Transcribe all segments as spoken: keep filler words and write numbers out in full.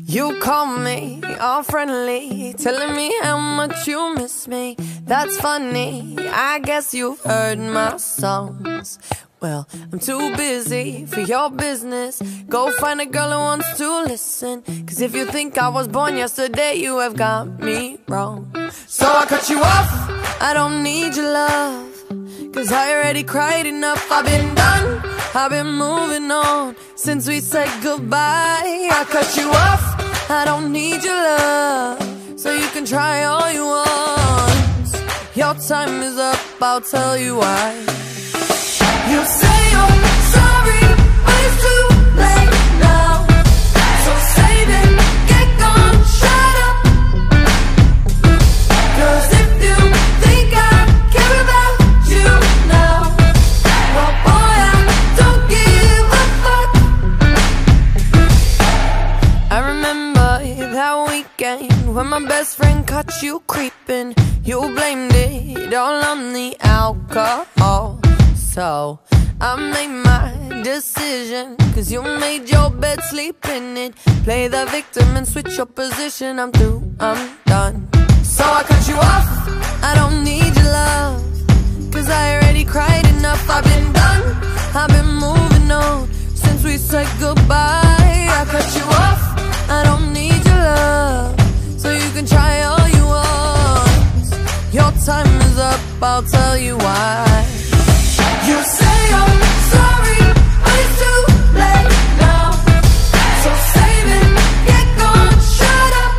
You call me all friendly, telling me how much you miss me. That's funny, I guess you've heard my songs. Well, I'm too busy for your business. Go find a girl who wants to listen. Cause if you think I was born yesterday, you have got me wrong. So I cut you off, I don't need your love. Cause I already cried enough, I've been done, I've been moving on since we said goodbye. I cut you off, I don't need your love. So you can try all you want. Your time is up, I'll tell you why. You say you're sorry, but it's too late now. So save it, get gone, shut up. Cause if you think I care about you now, well boy, I don't give a fuck. I remember that weekend when my best friend caught you creeping. You blamed it all on the alcohol. So I made my decision, cause you made your bed, sleep in it. Play the victim and switch your position. I'm through, I'm done. So I cut you off, I don't need your love. Cause I already cried enough, I've been done, I've been moving on since we said goodbye. I cut you off, I don't need your love. So you can try all you want. Your time is up, I'll tell you why. You say you're sorry, but it's too late now. So save it, get gone, shut up.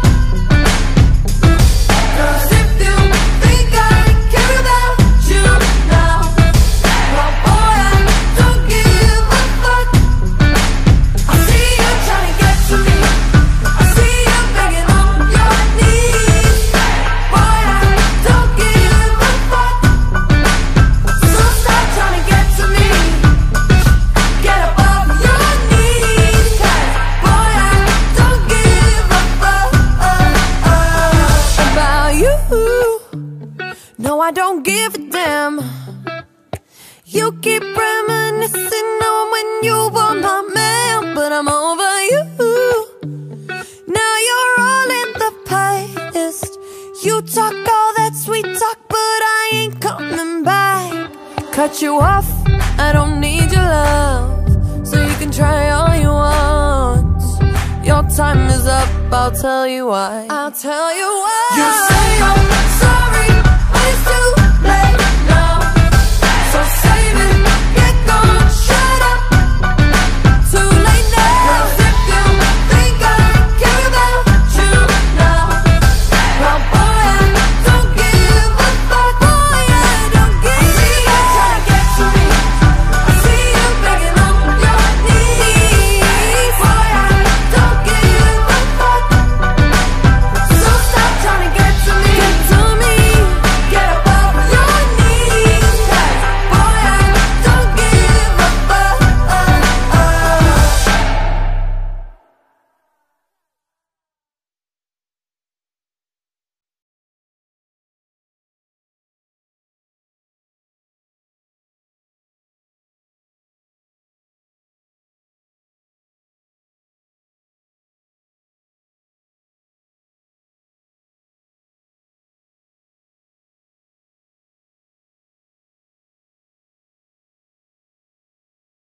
Cause if you think I care about you now, well boy, I don't give a fuck. I see you trying to get to me, I see you begging on your knees. Boy, I don't give a fuck. So stop trying to get to me, get up off your knees. Cause boy, I don't give a fuck about you. No, I don't give a damn. You keep reminiscing on when you were my man, but I'm over you. Now you're all in the past. You talk all that sweet talk, but I ain't coming back. Cut you off, I don't need your love. So you can try all you want. Your time is up, I'll tell you why. I'll tell you why. You say you're